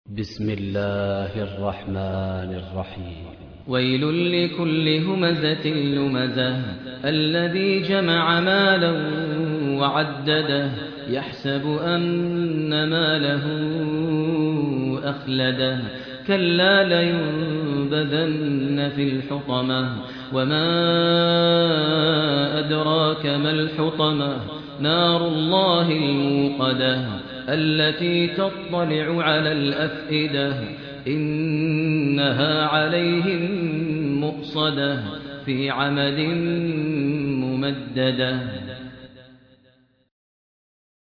بسم الله الرحمن الرحيم. ويل لكل همزة لمزة الذي جمع مالا وعدده يحسب أن ماله أخلده كلا لينبذن في الحطمة وما أدراك ما الحطمة نار الله الموقدة التي تطلع على الأفئدة إنها عليهم مؤصدة في عمد ممددة.